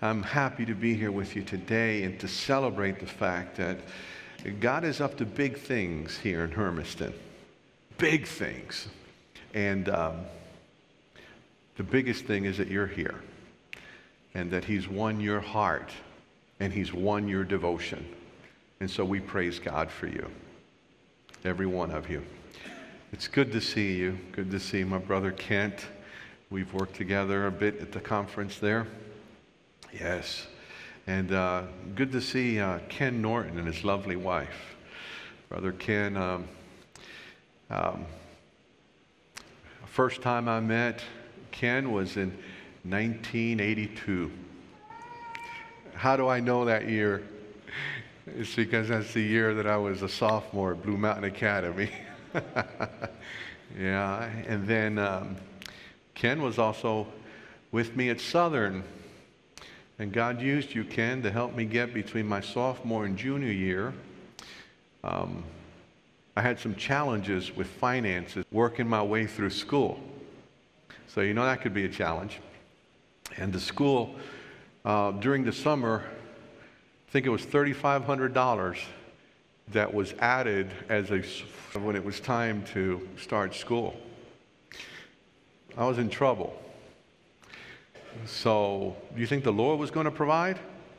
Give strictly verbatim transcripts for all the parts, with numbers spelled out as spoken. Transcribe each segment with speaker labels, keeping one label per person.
Speaker 1: I'm happy to be here with you today and to celebrate the fact that God is up to big things here in Hermiston. Big things. And um, the biggest thing is that you're here and that He's won your heart and He's won your devotion. And so we praise God for you, every one of you. It's good to see you. Good to see my brother Kent. We've worked together a bit at the conference there. Yes. And uh, good to see uh, Ken Norton and his lovely wife. Brother Ken, um, um, first time I met Ken was in nineteen eighty-two. How do I know that year? It's because that's the year that I was a sophomore at Blue Mountain Academy. Yeah, and then um, Ken was also with me at Southern. And God used you, Ken, to help me get between my sophomore and junior year. Um, I had some challenges with finances working my way through school. So you know that could be a challenge. And the school, uh, during the summer, I think it was three thousand five hundred dollars that was added as a, when it was time to start school. I was in trouble. So, do you think the Lord was going to provide?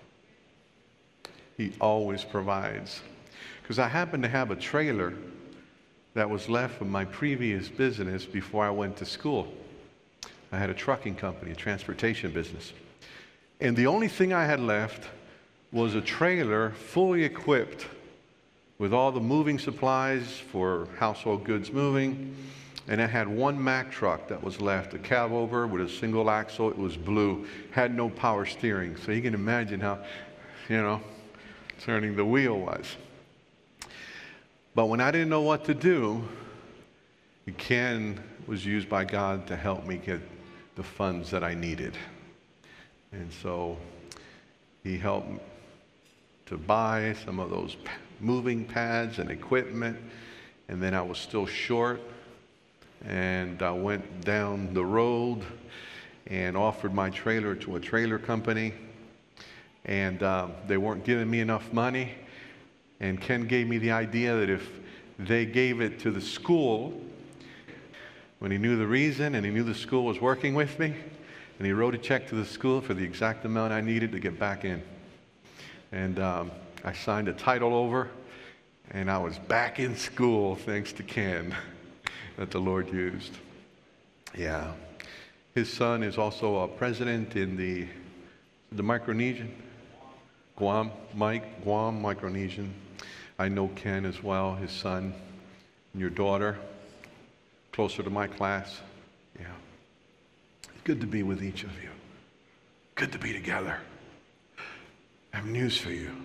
Speaker 1: He always provides. Because I happened to have a trailer that was left from my previous business before I went to school. I had a trucking company, a transportation business. And the only thing I had left was a trailer fully equipped with all the moving supplies for household goods moving. And I had one Mack truck that was left, a cab over with a single axle. It was blue, had no power steering. So you can imagine how, you know, turning the wheel was. But when I didn't know what to do, Ken was used by God to help me get the funds that I needed. And so he helped to buy some of those moving pads and equipment. And then I was still short. And I went down the road and offered my trailer to a trailer company. And um, they weren't giving me enough money. And Ken gave me the idea that if they gave it to the school, when he knew the reason and he knew the school was working with me, and he wrote a check to the school for the exact amount I needed to get back in. And um, I signed a title over, and I was back in school thanks to Ken. That the Lord used. Yeah. His son is also a president in the, the Micronesian, Guam, Mike, Guam, Micronesian. I know Ken as well, his son, and your daughter, closer to my class. Yeah. It's good to be with each of you. Good to be together. I have news for you.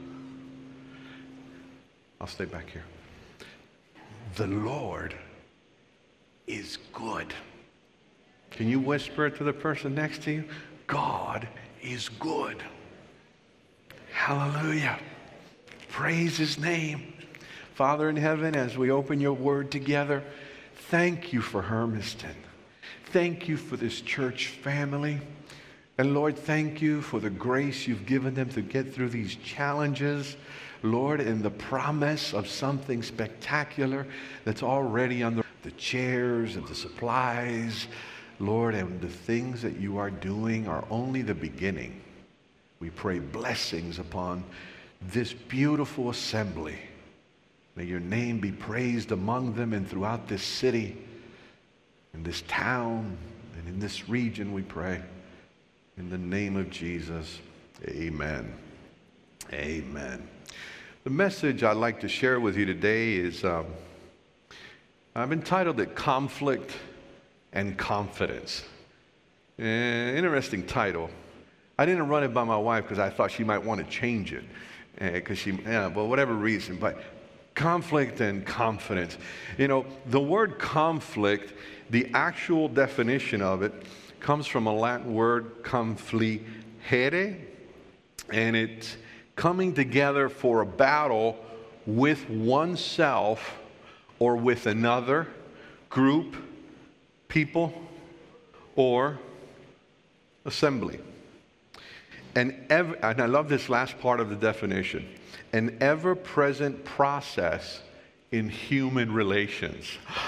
Speaker 1: I'll stay back here. The Lord is good. Can you whisper it to the person next to you? God is good. Hallelujah. Praise His name. Father in heaven, as we open your word together, thank you for Hermiston. Thank you for this church family. And Lord, thank you for the grace you've given them to get through these challenges. Lord, in the promise of something spectacular that's already on the the chairs and the supplies, Lord, and the things that you are doing are only the beginning. We pray blessings upon this beautiful assembly. May your name be praised among them and throughout this city, in this town, and in this region, we pray. In the name of Jesus, amen. Amen. The message I'd like to share with you today is um, I've entitled it Conflict and Confidence. Uh, interesting title. I didn't run it by my wife because I thought she might want to change it, because uh, she, yeah, well, whatever reason, but conflict and confidence. You know, the word conflict, the actual definition of it, comes from a Latin word, confligere, and it's coming together for a battle with oneself or with another group, people, or assembly. An ever, and I love this last part of the definition, an ever-present process in human relations.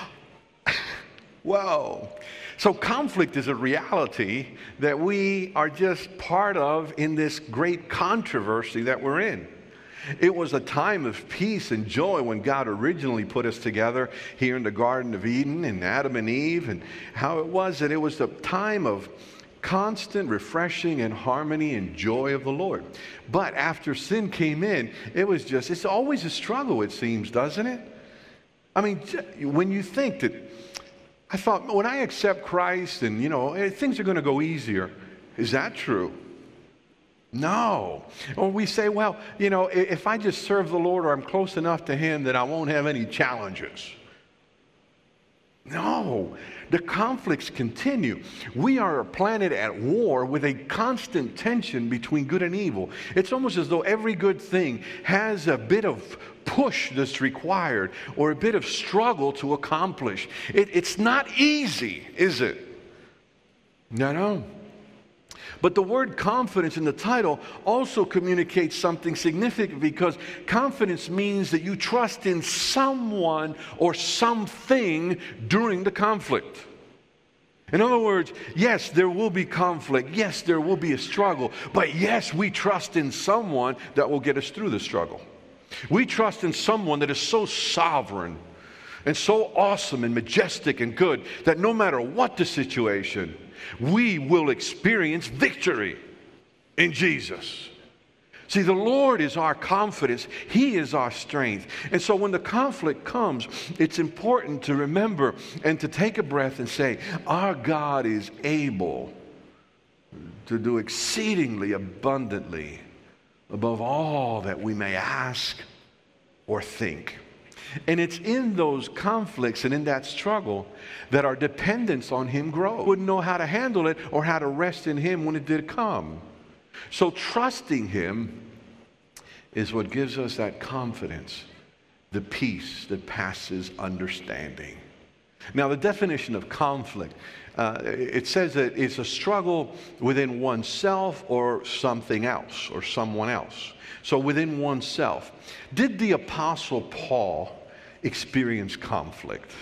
Speaker 1: Whoa. So conflict is a reality that we are just part of in this great controversy that we're in. It was a time of peace and joy when God originally put us together here in the Garden of Eden and Adam and Eve, and how it was that it was a time of constant refreshing and harmony and joy of the Lord. But after sin came in, it was just, it's always a struggle, it seems, doesn't it? I mean, when you think that, I thought, when I accept Christ and, you know, things are going to go easier. Is that true? No. Or we say, well, you know, if I just serve the Lord or I'm close enough to Him, that I won't have any challenges. No. The conflicts continue. We are a planet at war with a constant tension between good and evil. It's almost as though every good thing has a bit of push that's required or a bit of struggle to accomplish. It, it's not easy, is it? No, no. But the word confidence in the title also communicates something significant, because confidence means that you trust in someone or something during the conflict. In other words, yes, there will be conflict. Yes, there will be a struggle. But yes, we trust in someone that will get us through the struggle. We trust in someone that is so sovereign and so awesome and majestic and good that no matter what the situation, we will experience victory in Jesus. See, the Lord is our confidence. He is our strength. And so when the conflict comes, it's important to remember and to take a breath and say, our God is able to do exceedingly abundantly above all that we may ask or think. And it's in those conflicts and in that struggle that our dependence on Him grows. We wouldn't know how to handle it or how to rest in Him when it did come. So trusting Him is what gives us that confidence, the peace that passes understanding. Now, the definition of conflict, uh, it says that it's a struggle within oneself or something else or someone else. So within oneself. Did the Apostle Paul experience conflict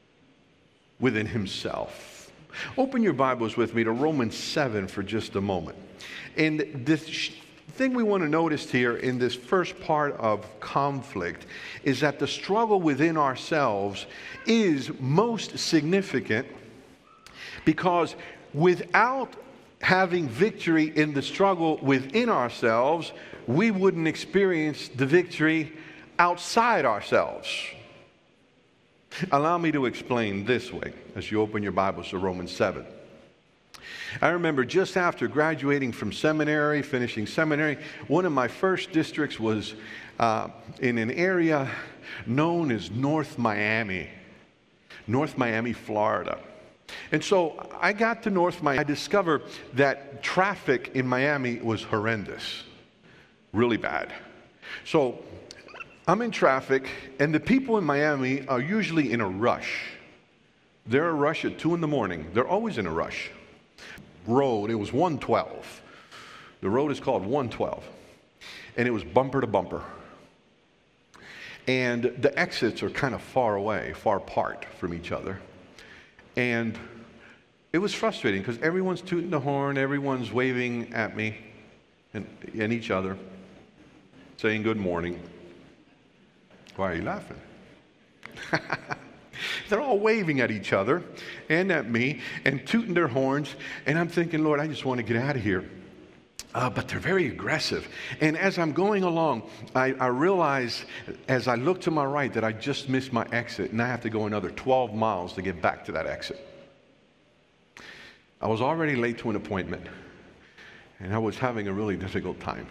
Speaker 1: within himself? Open your Bibles with me to Romans seven for just a moment. And this thing we want to notice here in this first part of conflict is that the struggle within ourselves is most significant, because without having victory in the struggle within ourselves, we wouldn't experience the victory outside ourselves. Allow me to explain this way as you open your Bibles to Romans seven. I remember just after graduating from seminary, finishing seminary, one of my first districts was uh, in an area known as North Miami, North Miami, Florida. And so I got to North Miami. I discovered that traffic in Miami was horrendous, really bad. So I'm in traffic, and the people in Miami are usually in a rush. They're in a rush at two in the morning. They're always in a rush. Road, it was one twelve. The road is called one twelve. And it was bumper to bumper. And the exits are kind of far away, far apart from each other. And it was frustrating because everyone's tooting the horn, everyone's waving at me and, and each other, saying good morning. Why are you laughing? They're all waving at each other and at me and tooting their horns. And I'm thinking, Lord, I just want to get out of here. Uh, but they're very aggressive. And as I'm going along, I, I realize as I look to my right that I just missed my exit, and I have to go another twelve miles to get back to that exit. I was already late to an appointment, and I was having a really difficult time.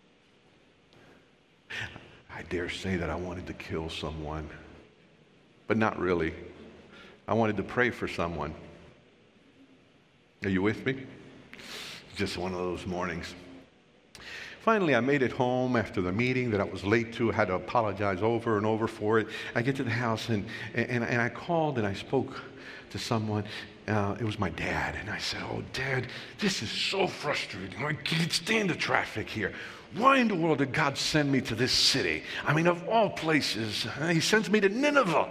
Speaker 1: I dare say that I wanted to kill someone, but not really. I wanted to pray for someone. Are you with me? Just one of those mornings. Finally, I made it home after the meeting that I was late to. I had to apologize over and over for it. I get to the house, and, and, and I called and I spoke to someone, Uh, it was my dad. And I said, oh, Dad, this is so frustrating. I can't stand the traffic here. Why in the world did God send me to this city? I mean, of all places, he sends me to Nineveh.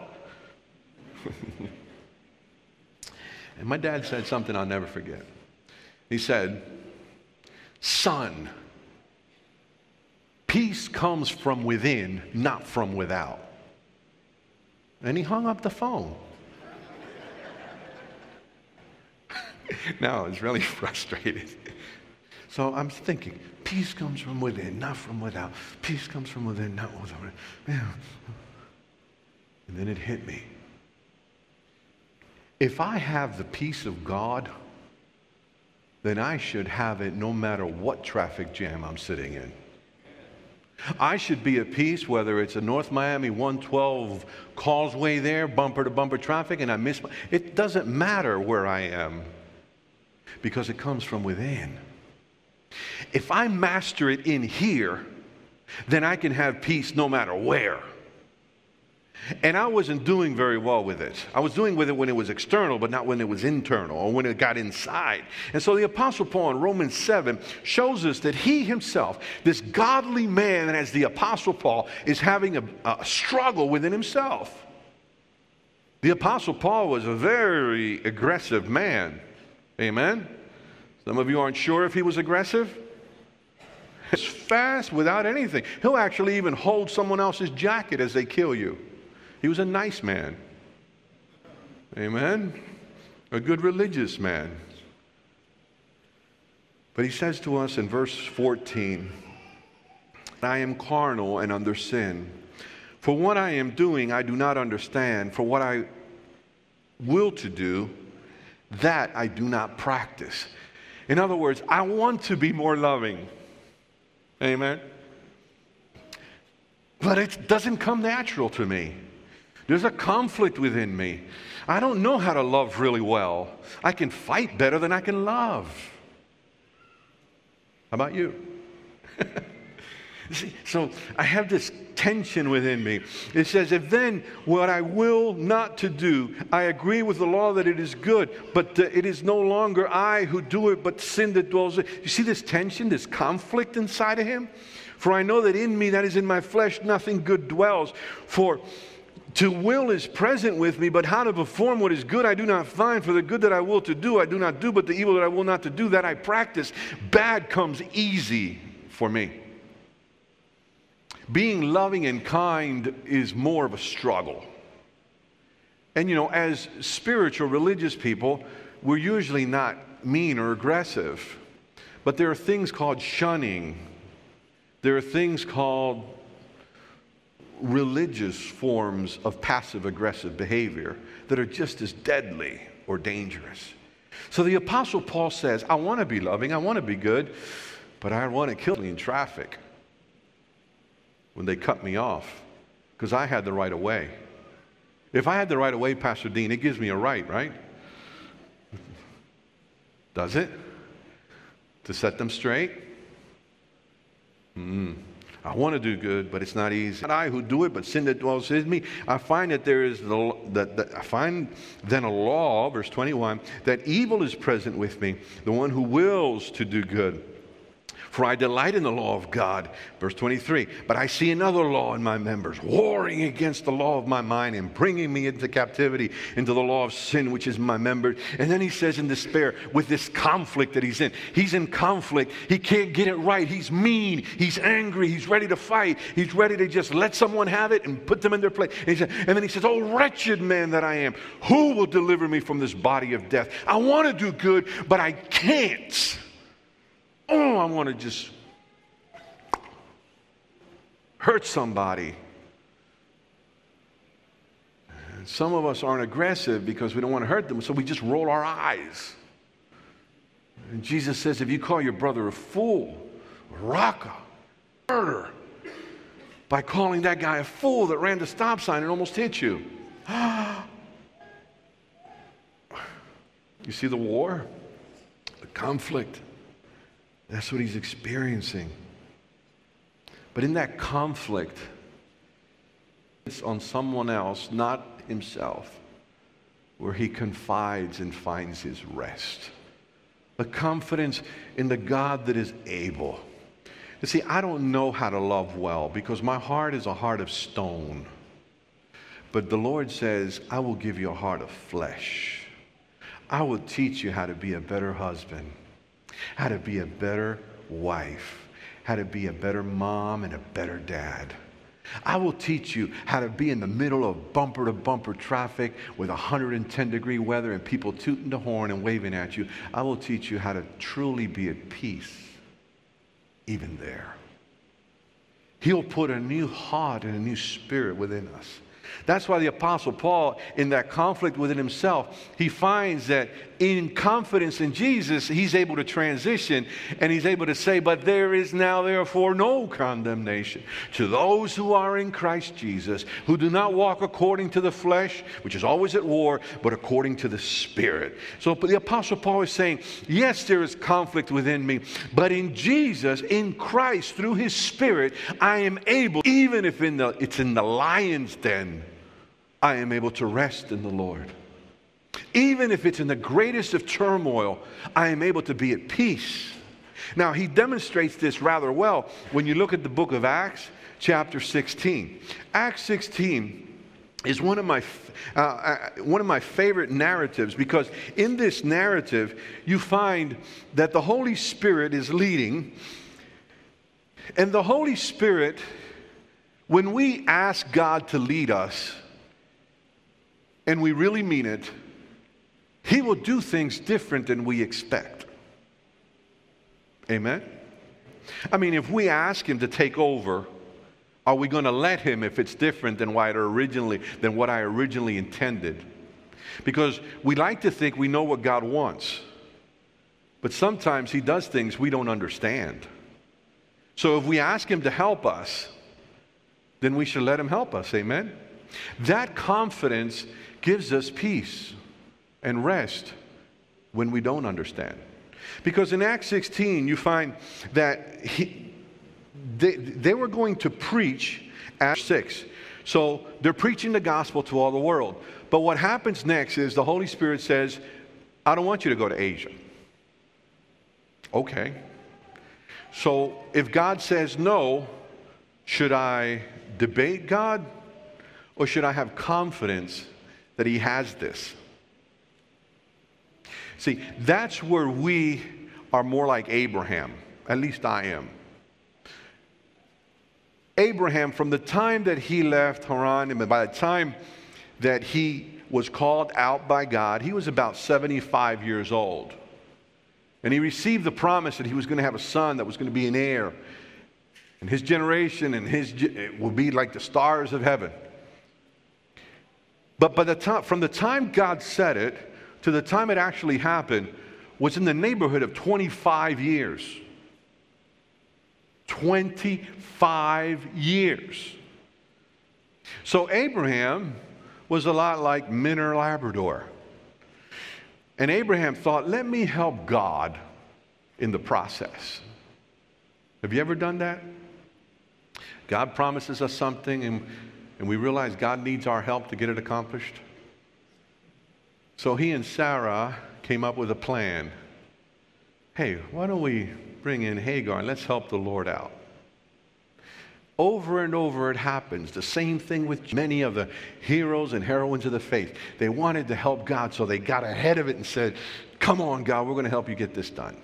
Speaker 1: And my dad said something I'll never forget. He said, son, peace comes from within, not from without. And he hung up the phone. Now I was really frustrated. So I'm thinking, peace comes from within, not from without. Peace comes from within, not from without. Yeah. And then it hit me. If I have the peace of God, then I should have it no matter what traffic jam I'm sitting in. I should be at peace whether it's a North Miami one twelve causeway there, bumper to bumper traffic, and I miss my, it doesn't matter where I am because it comes from within. If I master it in here, then I can have peace no matter where. And I wasn't doing very well with it. I was doing with it when it was external, but not when it was internal or when it got inside. And so the Apostle Paul in Romans seven shows us that he himself, this godly man as the Apostle Paul, is having a, a struggle within himself. The Apostle Paul was a very aggressive man. Amen? Some of you aren't sure if he was aggressive. It's fast without anything. He'll actually even hold someone else's jacket as they kill you. He was a nice man. Amen? A good religious man. But he says to us in verse fourteen, I am carnal and under sin. For what I am doing I do not understand. For what I will to do, that I do not practice. In other words, I want to be more loving. Amen? But it doesn't come natural to me. There's a conflict within me. I don't know how to love really well. I can fight better than I can love. How about you? See, so I have this tension within me. It says, if then what I will not to do, I agree with the law that it is good, but uh, it is no longer I who do it, but sin that dwells in. You see this tension, this conflict inside of him? For I know that in me, that is in my flesh, nothing good dwells. For to will is present with me, but how to perform what is good I do not find. For the good that I will to do, I do not do, but the evil that I will not to do, that I practice. Bad comes easy for me. Being loving and kind is more of a struggle. And you know, as spiritual, religious people, we're usually not mean or aggressive. But there are things called shunning. There are things called religious forms of passive-aggressive behavior that are just as deadly or dangerous. So the Apostle Paul says, I want to be loving, I want to be good, but I want to kill me in traffic when they cut me off because I had the right of way. If I had the right of way, Pastor Dean, it gives me a right, right? Does it? To set them straight? Hmm. I want to do good, but it's not easy. Not I who do it, but sin that dwells in me. I find that there is the, that, that I find then a law, verse twenty-one, that evil is present with me, the one who wills to do good. For I delight in the law of God, verse twenty-three. But I see another law in my members, warring against the law of my mind and bringing me into captivity, into the law of sin which is in my members. And then he says in despair, with this conflict that he's in, he's in conflict. He can't get it right. He's mean. He's angry. He's ready to fight. He's ready to just let someone have it and put them in their place. And, he said, and then he says, oh, wretched man that I am, who will deliver me from this body of death? I want to do good, but I can't. Oh, I want to just hurt somebody. And some of us aren't aggressive because we don't want to hurt them, so we just roll our eyes. And Jesus says, if you call your brother a fool, a raka, murder, by calling that guy a fool that ran the stop sign and almost hit you. You see the war, the conflict. That's what he's experiencing. But in that conflict, it's on someone else, not himself. where he confides and finds his rest. The confidence in the God that is able. You see, I don't know how to love well because my heart is a heart of stone. But the Lord says, I will give you a heart of flesh. I will teach you how to be a better husband, how to be a better wife, how to be a better mom and a better dad. I will teach you how to be in the middle of bumper-to-bumper traffic with one hundred ten degree weather and people tooting the horn and waving at you. I will teach you how to truly be at peace, even there. He'll put a new heart and a new spirit within us. That's why the Apostle Paul, in that conflict within himself, he finds that in confidence in Jesus, he's able to transition and he's able to say, but there is now therefore no condemnation to those who are in Christ Jesus, who do not walk according to the flesh, which is always at war, but according to the Spirit. So the Apostle Paul is saying, yes, there is conflict within me, but in Jesus, in Christ, through his Spirit, I am able, even if in the, it's in the lion's den, I am able to rest in the Lord. Even if it's in the greatest of turmoil, I am able to be at peace. Now, he demonstrates this rather well when you look at the book of Acts, chapter sixteen. Acts sixteen is one of my uh, uh, one of my favorite narratives, because in this narrative, you find that the Holy Spirit is leading. And the Holy Spirit, when we ask God to lead us, and we really mean it, he will do things different than we expect. Amen? I mean, if we ask him to take over, are we going to let him if it's different than what I originally, than what I originally intended? Because we like to think we know what God wants, but sometimes he does things we don't understand. So if we ask him to help us, then we should let him help us. Amen? That confidence gives us peace and rest when we don't understand. Because in Acts sixteen, you find that he, they, they were going to preach at six. So they're preaching the gospel to all the world. But what happens next is the Holy Spirit says, I don't want you to go to Asia. Okay. So if God says no, should I debate God? Or should I have confidence that he has this? See, that's where we are more like Abraham. At least I am. Abraham, from the time that he left Haran, and by the time that he was called out by God, he was about seventy-five years old. And he received the promise that he was going to have a son that was going to be an heir. And his generation and his it will be like the stars of heaven. But by the time, from the time God said it to the time it actually happened was in the neighborhood of twenty-five years. twenty-five years. So Abraham was a lot like Minner Labrador. And Abraham thought, let me help God in the process. Have you ever done that? God promises us something and And we realize God needs our help to get it accomplished. So he and Sarah came up with a plan. Hey, why don't we bring in Hagar and let's help the Lord out? Over and over it happens. The same thing with many of the heroes and heroines of the faith. They wanted to help God, so they got ahead of it and said, come on, God, we're going to help you get this done.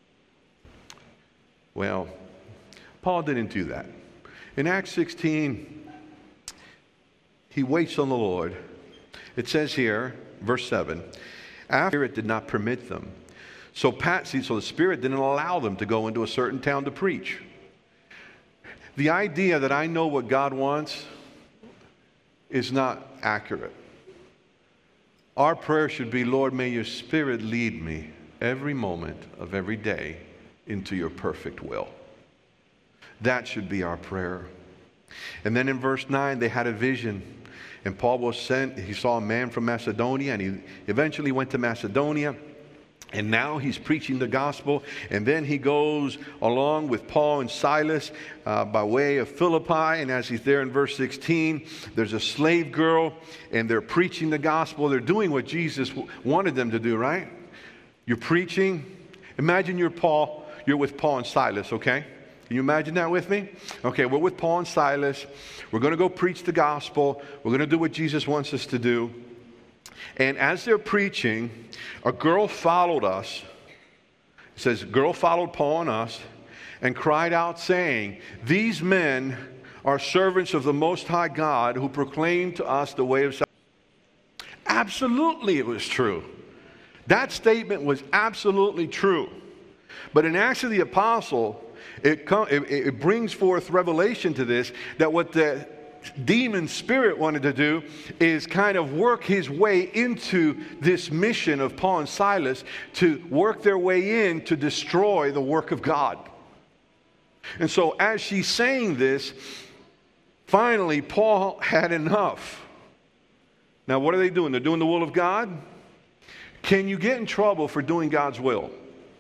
Speaker 1: Well, Paul didn't do that. In Acts sixteen, he waits on the Lord. It says here, verse seven, after it did not permit them. So Patsy, so the Spirit didn't allow them to go into a certain town to preach. The idea that I know what God wants is not accurate. Our prayer should be, Lord, may your Spirit lead me every moment of every day into your perfect will. That should be our prayer. And then in verse nine, they had a vision. And Paul was sent, he saw a man from Macedonia, and he eventually went to Macedonia. And now he's preaching the gospel, and then he goes along with Paul and Silas uh, by way of Philippi. And as he's there in verse sixteen, there's a slave girl, and they're preaching the gospel. They're doing what Jesus w- wanted them to do, right? You're preaching. Imagine you're Paul. You're with Paul and Silas, okay? Can you imagine that with me? Okay, we're with Paul and Silas. We're going to go preach the gospel. We're going to do what Jesus wants us to do. And as they're preaching, a girl followed us. It says, a girl followed Paul and us and cried out saying, "These men are servants of the Most High God who proclaim to us the way of salvation." Absolutely, it was true. That statement was absolutely true. But in Acts of the Apostle, it, com- it, it brings forth revelation to this, that what the demon spirit wanted to do is kind of work his way into this mission of Paul and Silas, to work their way in to destroy the work of God. And so as she's saying this, finally Paul had enough. Now what are they doing? They're doing the will of God. Can you get in trouble for doing God's will?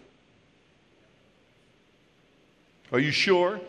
Speaker 1: Are you sure?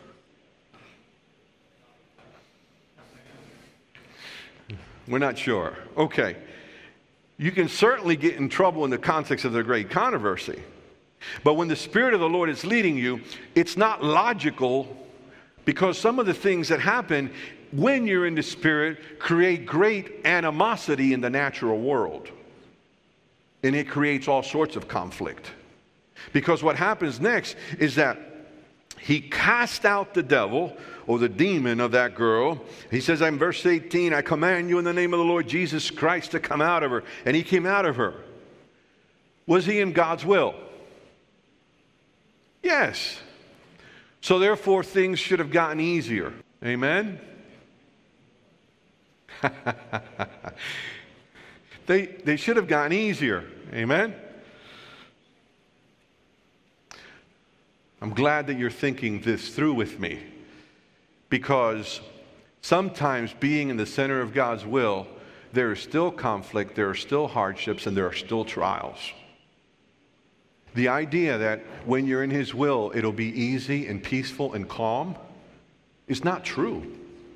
Speaker 1: We're not sure. Okay. You can certainly get in trouble in the context of the great controversy. But when the Spirit of the Lord is leading you, it's not logical, because some of the things that happen when you're in the Spirit create great animosity in the natural world. And it creates all sorts of conflict. Because what happens next is that he cast out the devil, or the demon of that girl. He says in verse eighteen, "I command you in the name of the Lord Jesus Christ to come out of her." And he came out of her. Was he in God's will? Yes. So therefore things should have gotten easier. Amen? they, they should have gotten easier. Amen? I'm glad that you're thinking this through with me, because sometimes being in the center of God's will, there is still conflict, there are still hardships, and there are still trials. The idea that when you're in His will, it'll be easy and peaceful and calm is not true.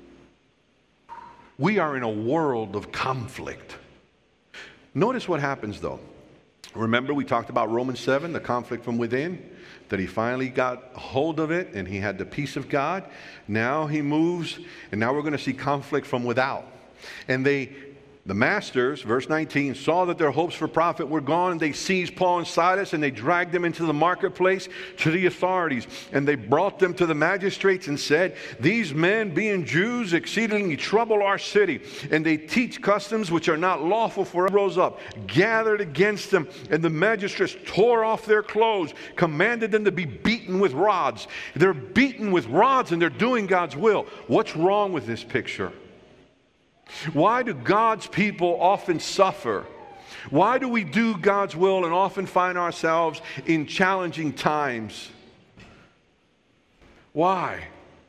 Speaker 1: We are in a world of conflict. Notice what happens though. Remember we talked about Romans seven, the conflict from within? That he finally got hold of it and he had the peace of God. Now he moves, and now we're going to see conflict from without. And they, the masters, verse nineteen, saw that their hopes for profit were gone. They seized Paul and Silas and they dragged them into the marketplace to the authorities. And they brought them to the magistrates and said, "These men, being Jews, exceedingly trouble our city. And they teach customs which are not lawful for us." Rose up, gathered against them. And the magistrates tore off their clothes, commanded them to be beaten with rods. They're beaten with rods and they're doing God's will. What's wrong with this picture? Why do God's people often suffer? Why do we do God's will and often find ourselves in challenging times? Why?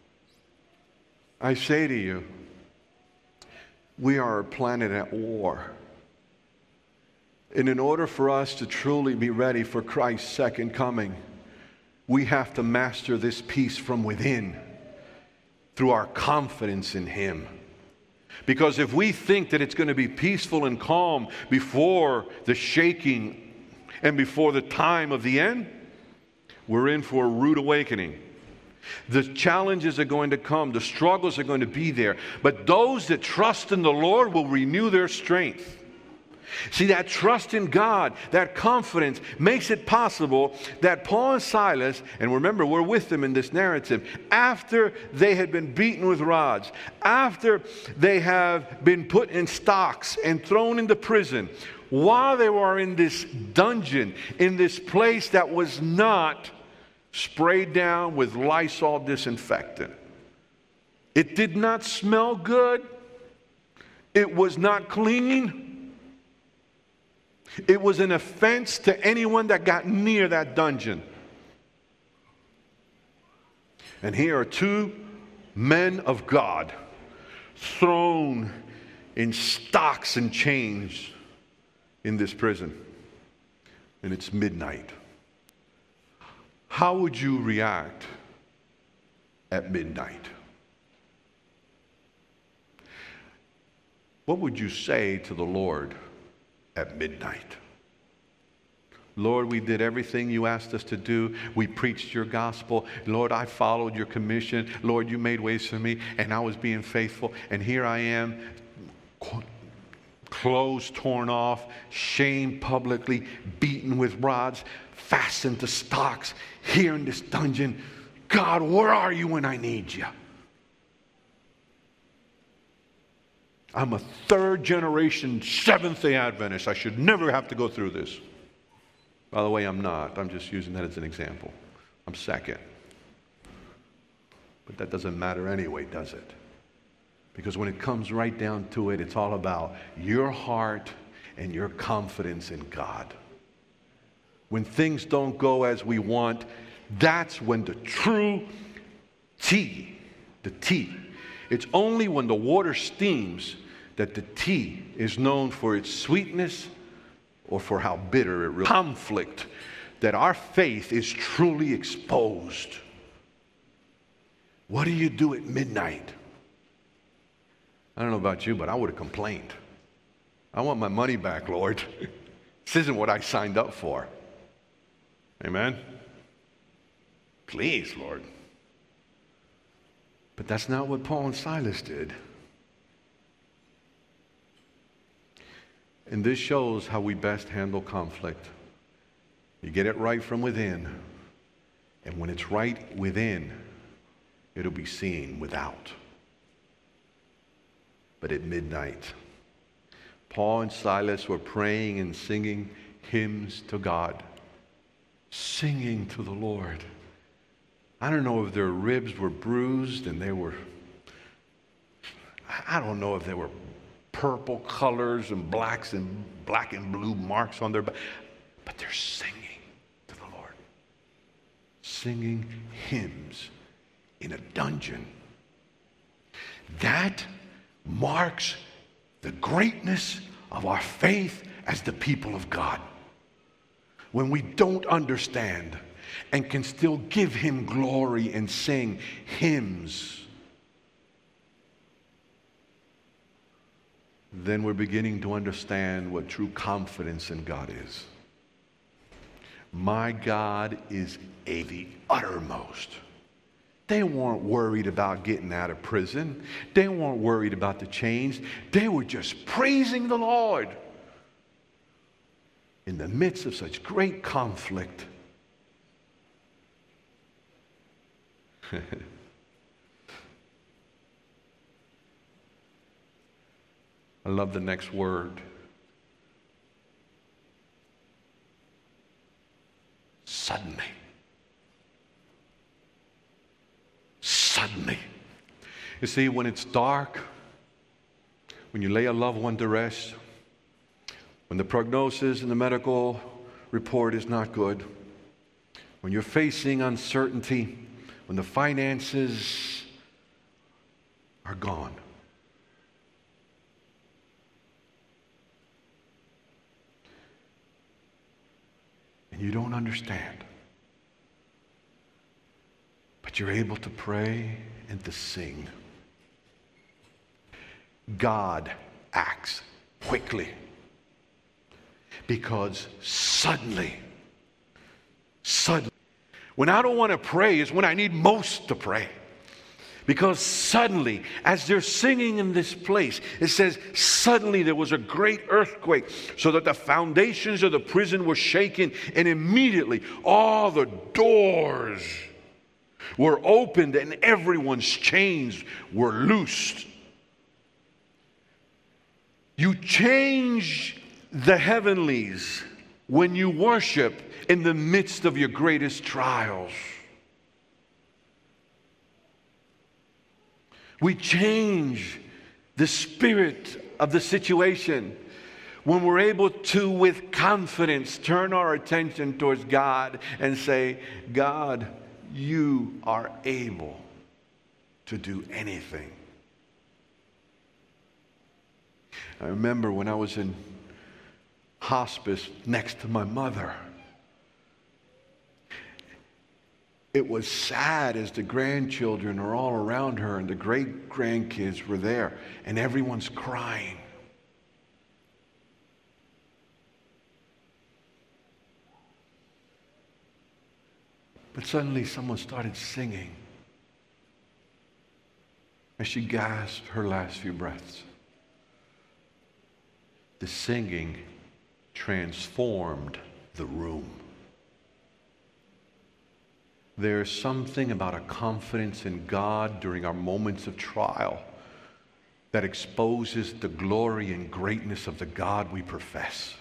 Speaker 1: I say to you, we are a planet at war. And in order for us to truly be ready for Christ's second coming, we have to master this peace from within through our confidence in Him. Because if we think that it's going to be peaceful and calm before the shaking and before the time of the end, we're in for a rude awakening. The challenges are going to come. The struggles are going to be there. But those that trust in the Lord will renew their strength. See, that trust in God, that confidence makes it possible that Paul and Silas, and remember we're with them in this narrative, after they had been beaten with rods, after they have been put in stocks and thrown into prison, while they were in this dungeon, in this place that was not sprayed down with Lysol disinfectant. It did not smell good. It was not clean. It was an offense to anyone that got near that dungeon. And here are two men of God thrown in stocks and chains in this prison. and it's midnight. How would you react at midnight? What would you say to the Lord at midnight? Lord, we did everything you asked us to do. We preached your gospel. Lord, I followed your commission. Lord, you made ways for me, and I was being faithful. And here I am, clothes torn off, shamed publicly, beaten with rods, fastened to stocks, here in this dungeon. God, where are you when I need you? I'm a third generation Seventh-day Adventist. I should never have to go through this. By the way, I'm not. I'm just using that as an example. I'm second. But that doesn't matter anyway, does it? Because when it comes right down to it, it's all about your heart and your confidence in God. When things don't go as we want, that's when the true tea, the tea, it's only when the water steams that the tea is known for its sweetness or for how bitter it really is. Conflict, that our faith is truly exposed. What do you do at midnight? I don't know about you, but I would have complained. I want my money back, Lord. This isn't what I signed up for. Amen? Please, Lord. But that's not what Paul and Silas did. And this shows how we best handle conflict. You get it right from within. And when it's right within, it'll be seen without. But at midnight, Paul and Silas were praying and singing hymns to God, singing to the Lord. I don't know if their ribs were bruised and they were, I don't know if they were purple colors and blacks and black and blue marks on their back, but they're singing to the Lord, singing hymns in a dungeon. That marks the greatness of our faith as the people of God. When we don't understand and can still give him glory and sing hymns, then we're beginning to understand what true confidence in God is. My God is a the uttermost. They weren't worried about getting out of prison. They weren't worried about the chains. They were just praising the Lord in the midst of such great conflict. I love the next word. Suddenly. Suddenly. You see, when it's dark, when you lay a loved one to rest, when the prognosis and the medical report is not good, when you're facing uncertainty, when the finances are gone, and you don't understand, but you're able to pray and to sing, God acts quickly. Because suddenly, suddenly, when I don't want to pray is when I need most to pray. Because suddenly, as they're singing in this place, it says, suddenly there was a great earthquake, so that the foundations of the prison were shaken, and immediately all the doors were opened and everyone's chains were loosed. You change the heavenlies when you worship in the midst of your greatest trials. We change the spirit of the situation when we're able to, with confidence, turn our attention towards God and say, God, you are able to do anything. I remember when I was in hospice next to my mother, It was sad as the grandchildren are all around her and the great-grandkids were there and everyone's crying. But suddenly someone started singing as she gasped her last few breaths. The singing transformed the room. There's something about a confidence in God during our moments of trial that exposes the glory and greatness of the God we profess.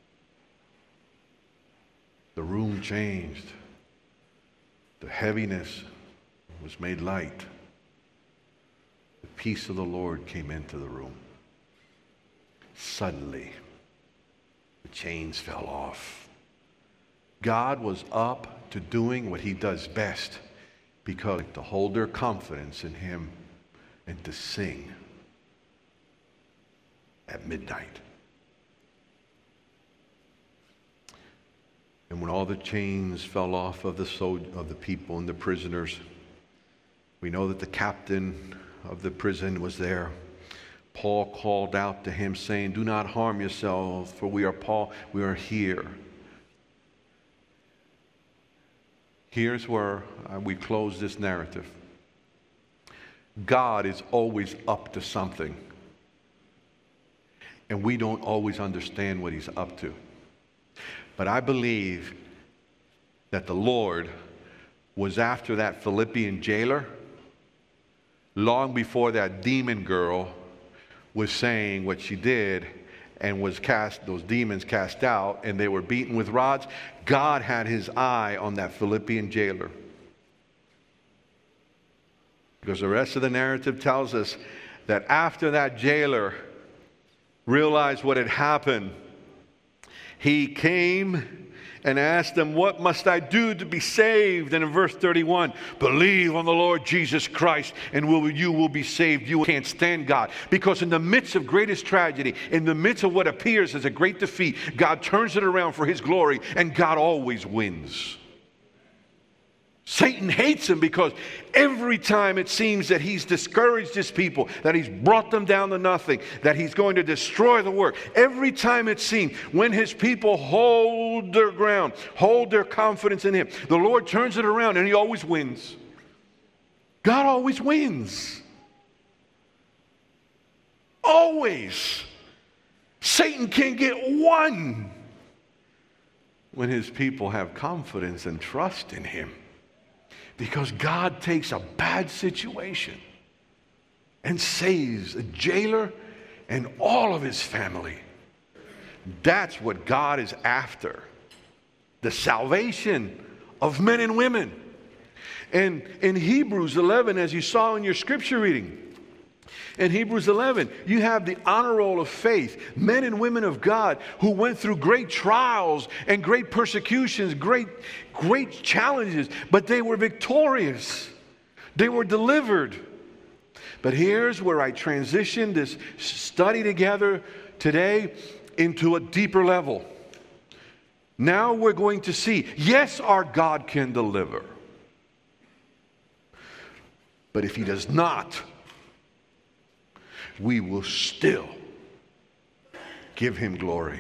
Speaker 1: The room changed. The heaviness was made light. The peace of the Lord came into the room. Suddenly, the chains fell off. God was up to doing what he does best, because to hold their confidence in him and to sing at midnight. And when all the chains fell off of the sol- of the people and the prisoners, we know that the captain of the prison was there. Paul called out to him, saying, "Do not harm yourselves, for we are Paul, we are here." Here's where uh, we close this narrative. God is always up to something, and we don't always understand what he's up to. But I believe that the Lord was after that Philippian jailer long before that demon girl was saying what she did and was cast, those demons cast out, and they were beaten with rods. God had his eye on that Philippian jailer. Because the rest of the narrative tells us that after that jailer realized what had happened, he came and asked them, "What must I do to be saved?" And in verse thirty-one, "Believe on the Lord Jesus Christ and will, you will be saved." You can't stand God. Because in the midst of greatest tragedy, in the midst of what appears as a great defeat, God turns it around for his glory, and God always wins. Satan hates him because every time it seems that he's discouraged his people, that he's brought them down to nothing, that he's going to destroy the work, every time it seems when his people hold their ground, hold their confidence in him, the Lord turns it around and he always wins. God always wins. Always. Satan can't get one when his people have confidence and trust in him. Because God takes a bad situation and saves a jailer and all of his family. That's what God is after. The salvation of men and women. And in Hebrews eleven, as you saw in your scripture reading, in Hebrews eleven, you have the honor roll of faith. Men and women of God who went through great trials and great persecutions, great, great challenges, but they were victorious. They were delivered. But here's where I transition this study together today into a deeper level. Now we're going to see, yes, our God can deliver. But if he does not, we will still give him glory.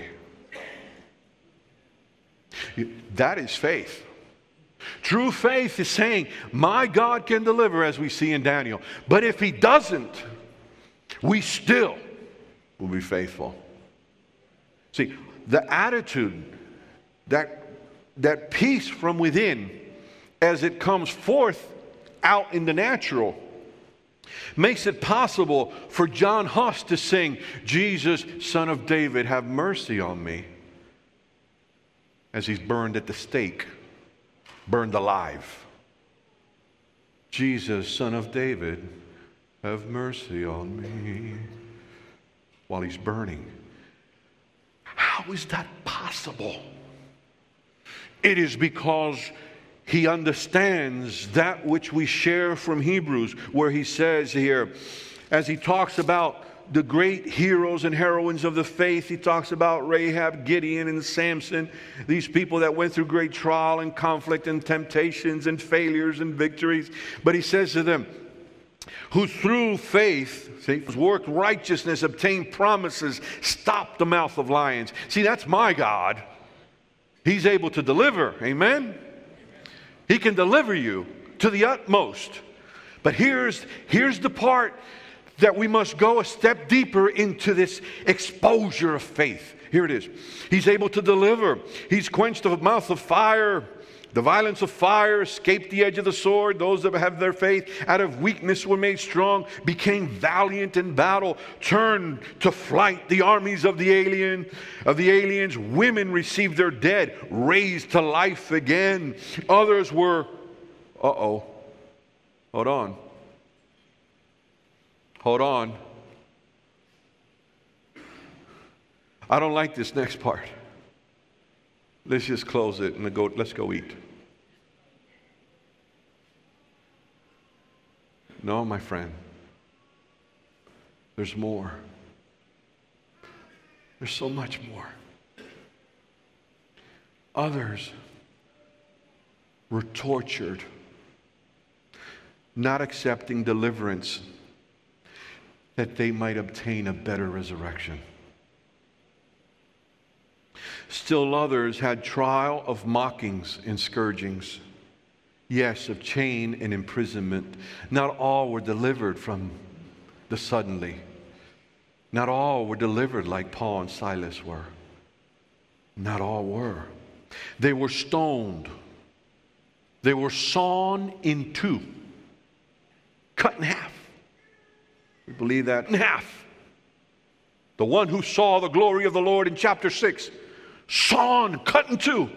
Speaker 1: That is faith. True faith is saying, my God can deliver, as we see in Daniel. But if he doesn't, we still will be faithful. See, the attitude, that, that peace from within, as it comes forth out in the natural, makes it possible for John Huss to sing, "Jesus, Son of David, have mercy on me," as he's burned at the stake, burned alive. "Jesus, Son of David, have mercy on me," while he's burning. How is that possible? It is because he understands that which we share from Hebrews, where he says here, as he talks about
Speaker 2: the great heroes and heroines of the faith. He talks about Rahab, Gideon, and Samson. These people that went through great trial and conflict and temptations and failures and victories. But he says to them, who through faith, see, worked righteousness, obtained promises, stopped the mouth of lions. See, that's my God. He's able to deliver. Amen? He can deliver you to the utmost. But here's, here's the part that we must go a step deeper into this exposure of faith. Here it is. He's able to deliver. He's quenched the mouth of fire, the violence of fire, escaped the edge of the sword. Those that have their faith out of weakness were made strong, became valiant in battle, turned to flight the armies of the alien, of the aliens. Women received their dead, raised to life again. Others were, uh-oh, hold on. Hold on. I don't like this next part. Let's just close it and go, let's go eat. No, my friend. There's more. There's so much more. Others were tortured, not accepting deliverance, that they might obtain a better resurrection. Still others had trial of mockings and scourgings, yes, of chain and imprisonment. Not all were delivered from the suddenly. Not all were delivered like Paul and Silas were. Not all were. They were stoned. They were sawn in two, cut in half. We believe that in half. The one who saw the glory of the Lord in chapter six, sawn, cut in two.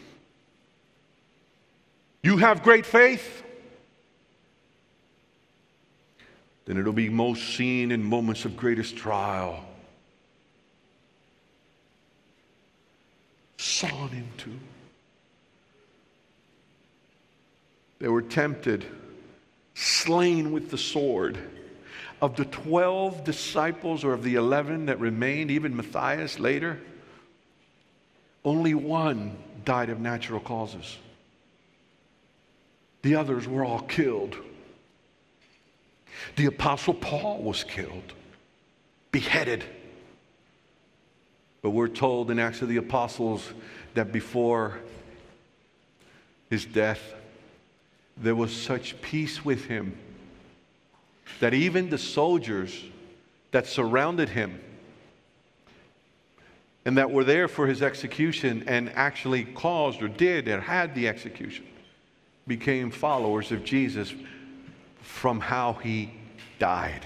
Speaker 2: You have great faith, then it'll be most seen in moments of greatest trial. Sawn in two. They were tempted, slain with the sword. Of the twelve disciples, or of the eleven that remained, even Matthias later, only one died of natural causes. The others were all killed. The Apostle Paul was killed, beheaded. But we're told in Acts of the Apostles that before his death, there was such peace with him that even the soldiers that surrounded him and that were there for his execution and actually caused or did or had the execution became followers of Jesus from how he died.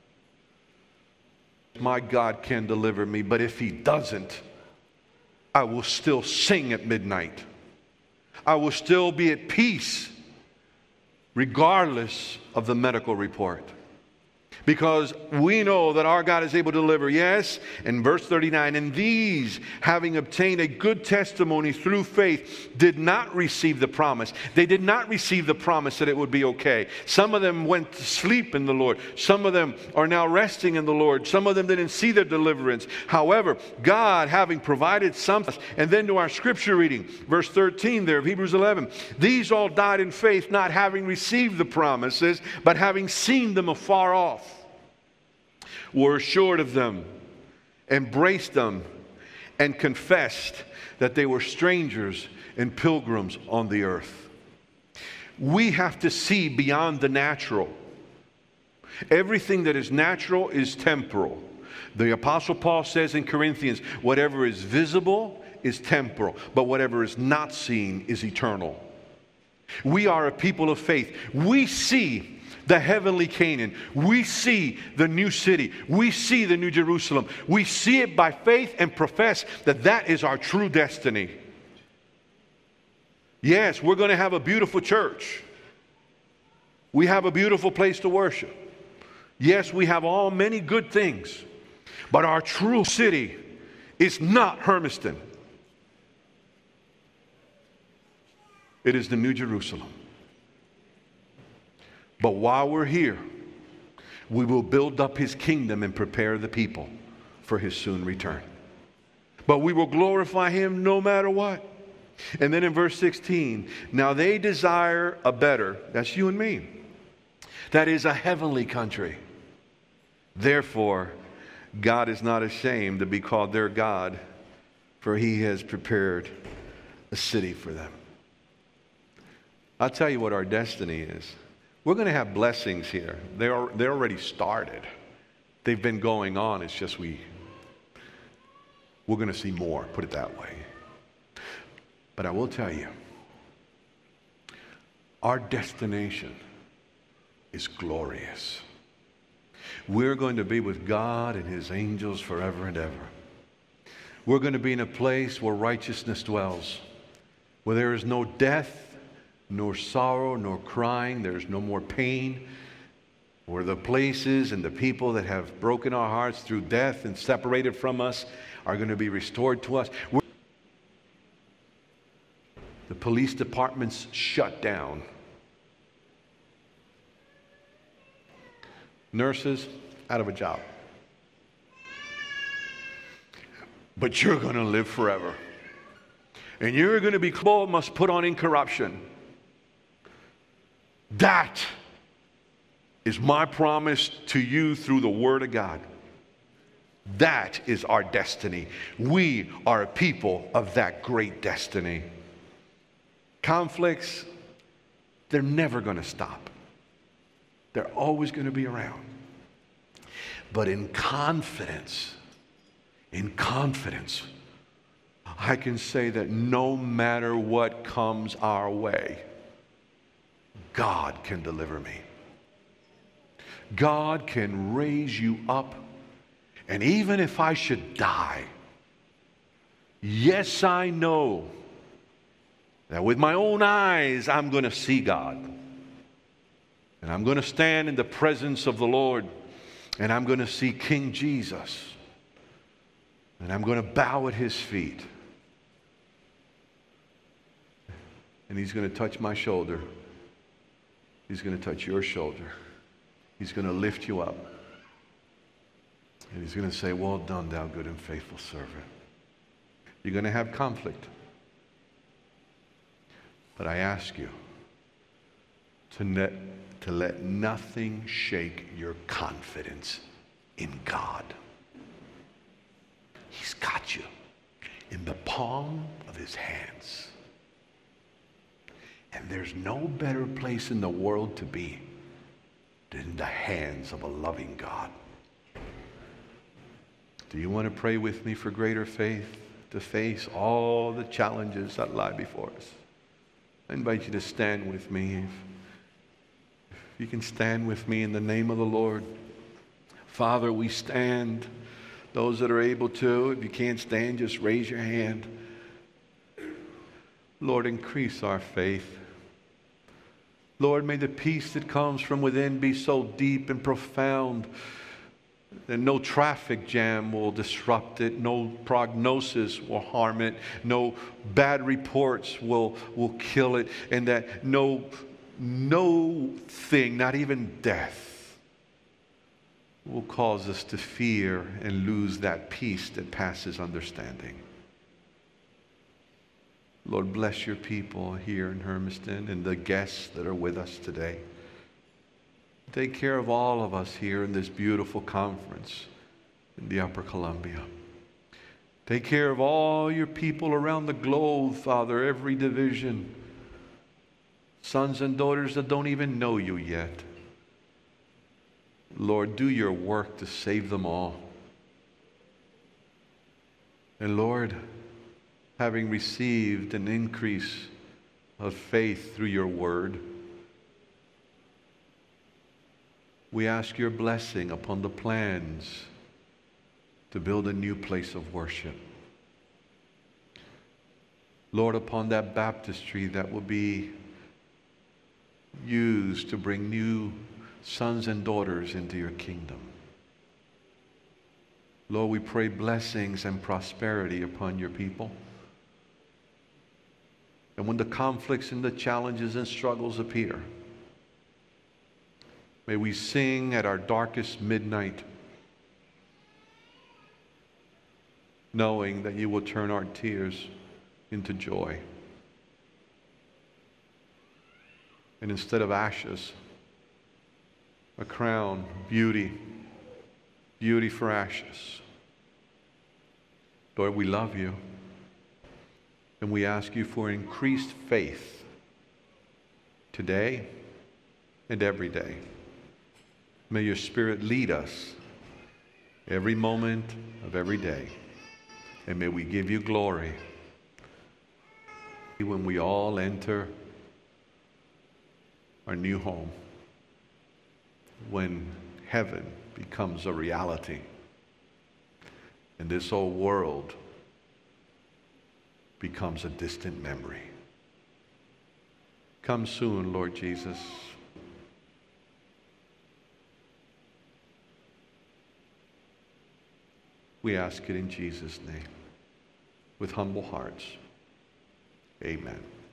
Speaker 2: My God can deliver me, but if he doesn't, I will still sing at midnight. I will still be at peace regardless of the medical report. Because we know that our God is able to deliver. Yes, in verse thirty-nine, and these, having obtained a good testimony through faith, did not receive the promise. They did not receive the promise that it would be okay. Some of them went to sleep in the Lord. Some of them are now resting in the Lord. Some of them didn't see their deliverance. However, God having provided something, and then to our scripture reading, verse thirteen there of Hebrews eleven, these all died in faith, not having received the promises, but having seen them afar off, were assured of them, embraced them, and confessed that they were strangers and pilgrims on the earth. We have to see beyond the natural. Everything that is natural is temporal. The Apostle Paul says in Corinthians, whatever is visible is temporal, but whatever is not seen is eternal. We are a people of faith. We see the heavenly Canaan. We see the new city. We see the new Jerusalem. We see it by faith and profess that that is our true destiny. Yes, we're going to have a beautiful church. We have a beautiful place to worship. Yes, we have all many good things. But our true city is not Hermiston. It is the New Jerusalem. But while we're here, We will build up his kingdom and prepare the people for his soon return. But we will glorify him no matter what. And then in verse sixteen, now they desire a better, that's you and me, that is a heavenly country. Therefore, God is not ashamed to be called their God, for he has prepared a city for them. I'll tell you what our destiny is. We're going to have blessings here. They're, they're already started. They've been going on. It's just we, we're going to see more, put it that way. But I will tell you, our destination is glorious. We're going to be with God and his angels forever and ever. We're going to be in a place where righteousness dwells, where there is no death, nor sorrow, nor crying. There's no more pain. Where the places and the people that have broken our hearts through death and separated from us are going to be restored to us. We're the police departments shut down. Nurses out of a job. But you're going to live forever. And you're going to be clothed, must put on incorruption. That is my promise to you through the Word of God. That is our destiny. We are a people of that great destiny. Conflicts, they're never going to stop. They're always going to be around. But in confidence, in confidence, I can say that no matter what comes our way, God can deliver me. God can raise you up. And even if I should die, yes, I know that with my own eyes I'm going to see God. And I'm going to stand in the presence of the Lord. And I'm going to see King Jesus. And I'm going to bow at his feet. And he's going to touch my shoulder. He's going to touch your shoulder. He's going to lift you up. And he's going to say, well done, thou good and faithful servant. You're going to have conflict. But I ask you to, net, to let nothing shake your confidence in God. He's got you in the palm of his hands. And there's no better place in the world to be than in the hands of a loving God. Do you want to pray with me for greater faith to face all the challenges that lie before us? I invite you to stand with me. If, if you can stand with me in the name of the Lord. Father, we stand. Those that are able to, if you can't stand, just raise your hand. Lord, increase our faith. Lord, may the peace that comes from within be so deep and profound that no traffic jam will disrupt it, no prognosis will harm it, no bad reports will, will kill it, and that no, no thing, not even death, will cause us to fear and lose that peace that passes understanding. Lord, bless your people here in Hermiston and the guests that are with us today. Take care of all of us here in this beautiful conference in the Upper Columbia. Take care of all your people around the globe, Father, every division. Sons and daughters that don't even know you yet. Lord, do your work to save them all. And Lord, having received an increase of faith through your word, we ask your blessing upon the plans to build a new place of worship. Lord, upon that baptistry that will be used to bring new sons and daughters into your kingdom. Lord, we pray blessings and prosperity upon your people. And when the conflicts and the challenges and struggles appear,
Speaker 1: May we sing at our darkest midnight, knowing that you will turn our tears into joy. And instead of ashes, a crown, beauty, beauty for ashes. Lord, we love you, and we ask you for increased faith today and every day. May your Spirit lead us every moment of every day, and may we give you glory when we all enter our new home, when heaven becomes a reality and this old world becomes a distant memory. Come soon, Lord Jesus. We ask it in Jesus' name, with humble hearts. Amen.